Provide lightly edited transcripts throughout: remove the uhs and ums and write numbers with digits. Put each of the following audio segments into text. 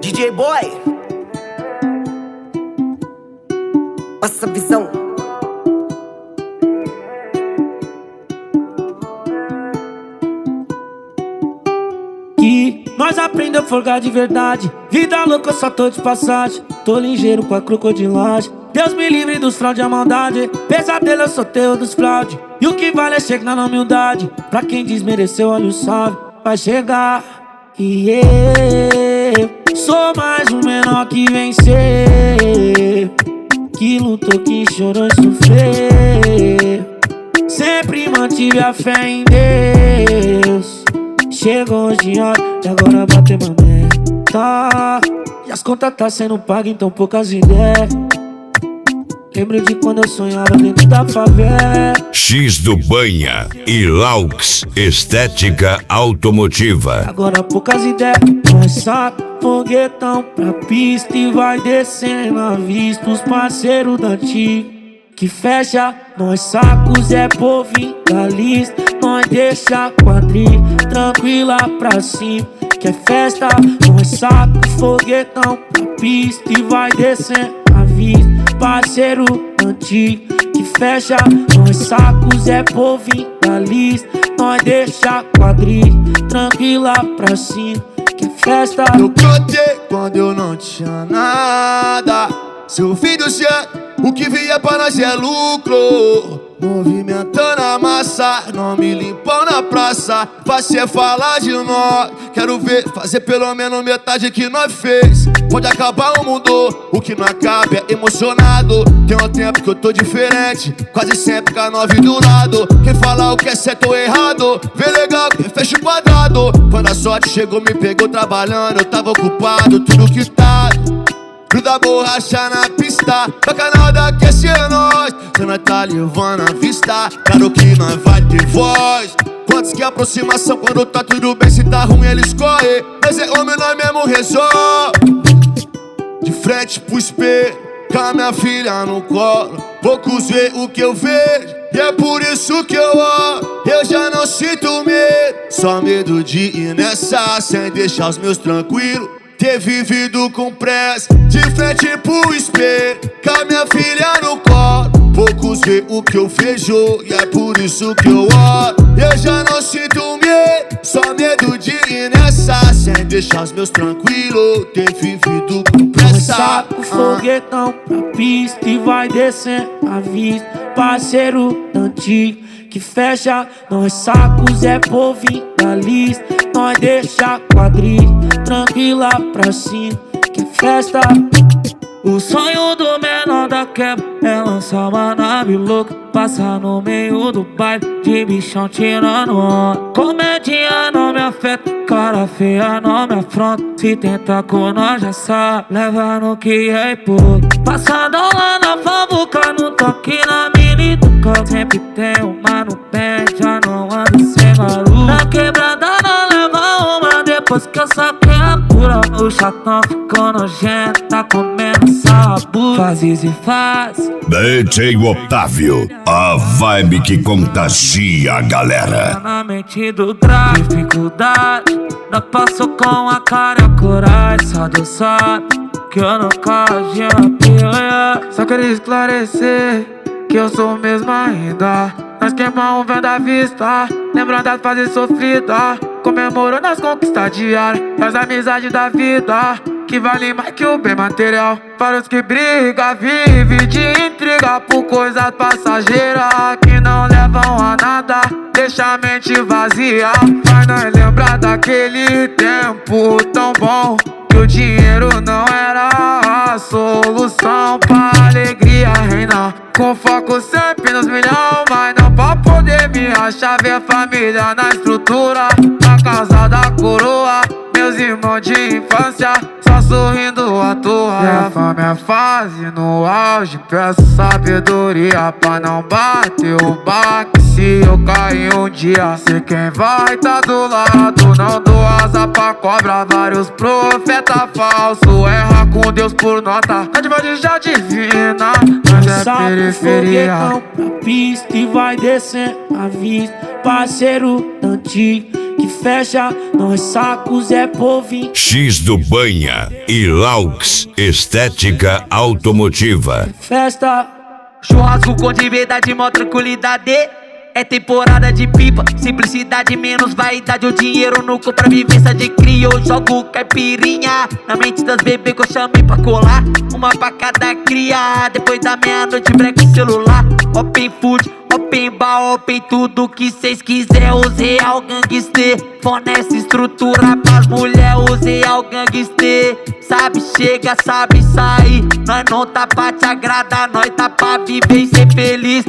DJ Boy, passa a visão. Que nós aprendemos a folgar de verdade. Vida louca, eu só tô de passagem. Tô ligeiro com a crocodilagem. Deus me livre dos fraude e a maldade. Pesadelo, eu sou teu dos fraude. E o que vale é chegar na humildade. Pra quem desmereceu, olha o salve. Vai chegar. E eu sou mais um menor que venceu, que lutou, que chorou e sofreu. Sempre mantive a fé em Deus. Chegou hoje, olha, e agora bateu uma meta. E as contas tá sendo pagas, então poucas ideias. Lembro de quando eu sonhava dentro da favela. X do Banha e Laux Estética Automotiva. Agora poucas ideias. Nós saca foguetão pra pista e vai descendo à vista os parceiros da antiga que fecha. Nós saca o Zé Povinho da lista. Nós deixa quadrilha tranquila pra cima, que é festa. Nós saca foguetão pra pista e vai descendo à vista parceiro antigo que fecha. Nós saca o Zé Povinho da lista. Nós deixa quadrilha tranquila pra cima, que é festa. Eu cantei quando eu não tinha nada. Seu filho certo, o que vier para nós é lucro. Movimentando a massa, não me limpam na praça. Você falar de nós, quero ver fazer pelo menos metade que nós fez. Pode acabar o mundo, o que não acaba é emocionado. Tem um tempo que eu tô diferente, quase sempre com a 9 do lado. Quem fala o que é certo ou errado, vê legal, quem fecha o quadrado. Quando a sorte chegou, me pegou trabalhando, eu tava ocupado, tudo quitado. Gruda borracha na pista, bacanal daqui é nós. Cê nós tá levando a vista, claro que nós vai ter voz. Quantos que aproximação quando tá tudo bem, se tá ruim eles correm. Mas é homem, nós mesmo resolve. De frente pro espelho, com a minha filha no colo. Poucos vê o que eu vejo, e é por isso que eu oro. Eu já não sinto medo, só medo de ir nessa sem deixar os meus tranquilos. Ter vivido com pressa, de frente pro espelho, com a minha filha no colo. Poucos vê o que eu vejo, e é por isso que eu oro. Eu já não sinto medo, só medo de ir nessa sem deixar os meus tranquilos. Ter vivido com pressa. Saca o foguetão pra pista e vai descendo a vista parceiro antigo que fecha. Nós saca o Zé Povinho da lista. Nós deixa quadrilha tranquila pra cima, que é festa. O sonho do menor da quebra é lançar uma nave louca, passar no meio do baile de bichão tirando onda. Comédia não me afeta, cara feia não me afronta. Se tentar com nós já sabe, leva no que é pouco. Passadão lá na fabuca, no toque na mini tuca. Sempre tem uma no pé, já não ando sem barulho. Na quebrada não leva uma, depois que eu saquei a cura. O chatão ficou nojento, tá comendo sabu. Faz isso e faz DJ Otávio, a vibe que contagia a galera. na mente do grave, dificuldade não passou com a cara e a coragem. Só Deus sabe que eu nunca agi na piranha. Só queria esclarecer que eu sou o mesmo ainda. Nós queimamos vendo a vista, lembrando das fases sofridas, comemorando as conquistas diárias e as amizades da vida, que vale mais que o bem material. Para os que brigam, vive de intriga por coisas passageiras que não levam a nada, deixa a mente vazia. Faz nós lembrar daquele tempo tão bom, que o dinheiro não era a solução pra alegria reinar. Com foco sempre nos milhão, mas não pra poder me achar. Ver família na estrutura, na casa da coroa. Meus irmãos de infância só sorrindo à toa. Minha fama é fase no auge, peço sabedoria pra não bater o baque se eu cair um dia. Sei quem vai tá do lado, não dou asa pra cobra. Vários profetas falsos erra com Deus por nota, a diva de já divina. Nós Nós saca o foguetão pra pista e vai descendo a vista. Parceiro antigo que fecha, nós sacos é povinho. X do Banha e Laux Estética Automotiva. Festa, Churrasco com de verdade, mó tranquilidade. É temporada de pipa, simplicidade menos vaidade. O dinheiro no compra vivência de cria. Eu jogo caipirinha na mente das bebês que eu chamei pra colar. Uma pra cada cria. Depois da meia-noite breca o celular. Open food, open bar, open tudo que cês quiser. Os real gangster, fornece estrutura pras mulher. Os real gangster, sabe chega, sabe sair. Nós não tá pra te agradar, nós tá pra viver e ser feliz.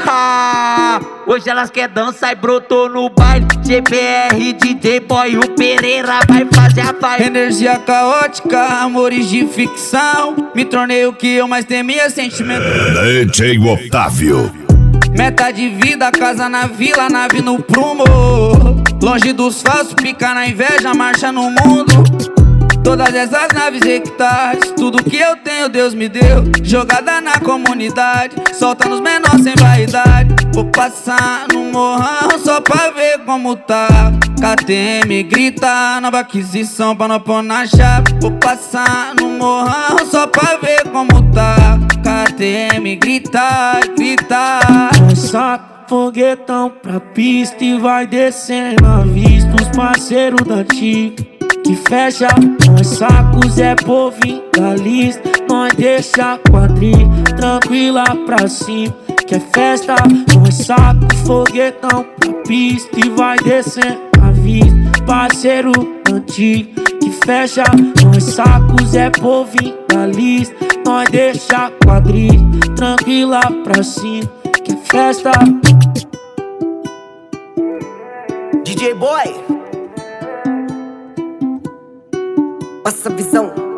Hoje elas quer dançar e brotou no baile. GBR, DJ Boy, o Pereira vai fazer a paz. Energia caótica, amores de ficção. Me tornei o que eu mais temia, sentimento. DJ Otávio. Meta de vida, casa na vila, nave no prumo. Longe dos falsos, pica na inveja, marcha no mundo. Todas essas naves hectares, tudo que eu tenho Deus me deu. Jogada na comunidade, solta nos menores sem vaidade. Vou passar no morrão só pra ver como tá. KTM grita, nova aquisição pra não pôr na chave. Vou passar no morrão só pra ver como tá. KTM grita, grita. nós saca o foguetão pra pista e vai descendo a vista. Os parceiros da antiga que fecha, nós sacos é povinho da lista. Nós deixa quadrilha tranquila pra cima, que é festa. Nós saca o foguetão pra pista e vai descendo a vista. Parceiro antigo que fecha, nós sacos é povinho da lista. Nós deixa quadrilha tranquila pra cima, que é festa. DJ Boy, passa a visão.